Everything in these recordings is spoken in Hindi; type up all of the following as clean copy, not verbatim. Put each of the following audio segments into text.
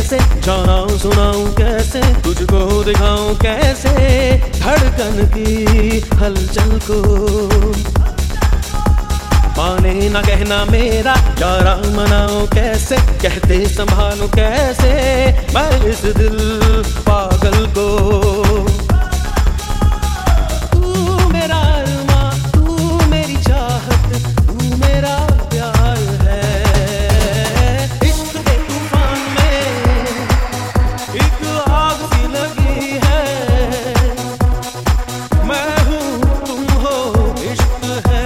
कैसे जानाऊं सुनाऊं कैसे तुझको दिखाऊं कैसे धड़कन की हलचल को माने ना कहना मेरा यारा मनाऊं कैसे कहते संभालूं कैसे मैं इस दिल पागल को तू मेरा अरमां तू मेरी चाहत तू मेरा प्यार है इश्क के तूफान में एक आग सी लगी है मैं हूँ तुम हो इश्क है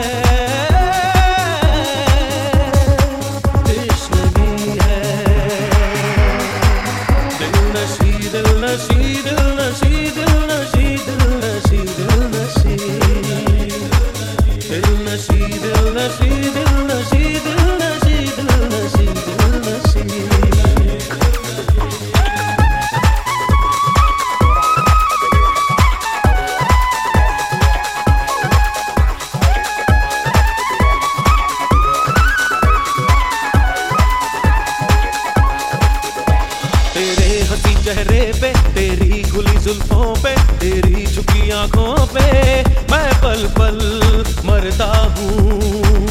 चेहरे पे तेरी खुली जुल्फों पे तेरी झुकी आंखों पे मैं पल पल मरता हूँ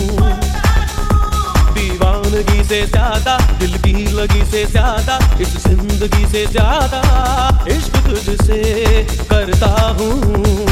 दीवानगी से ज्यादा दिल की लगी से ज्यादा इस जिंदगी से ज्यादा इश्क तुझसे करता हूँ